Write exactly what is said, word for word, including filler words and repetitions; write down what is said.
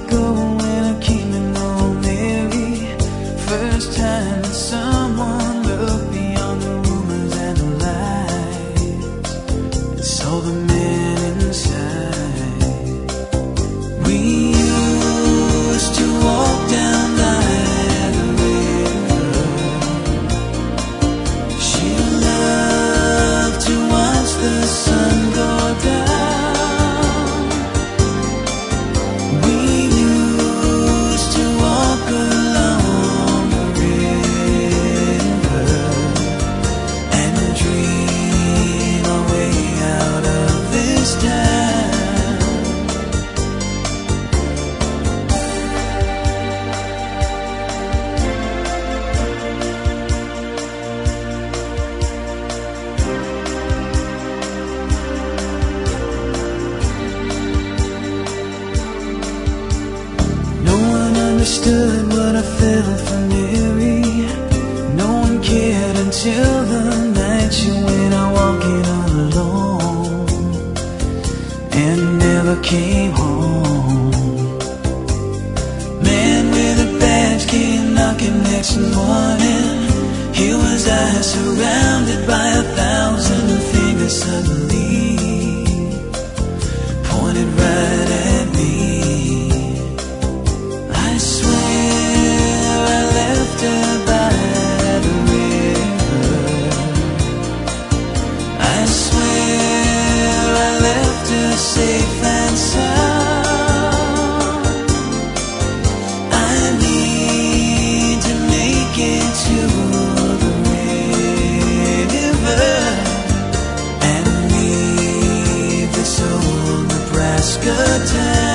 it go when I keep it on Mary. First time that someone looked beyond the rumors and the lies and saw the man inside. We used to walk down by the river. She loved to watch the sun go down. Understood what I felt for Mary. No one cared until the night she went out walking all alone and never came home. Man with a badge came knocking next morning. Here was I surrounded by a thousand fingers suddenly pointed right at me. I swear I left her by the river. I swear I left her safe and sound. I need to make it to the river and leave this old Nebraska town.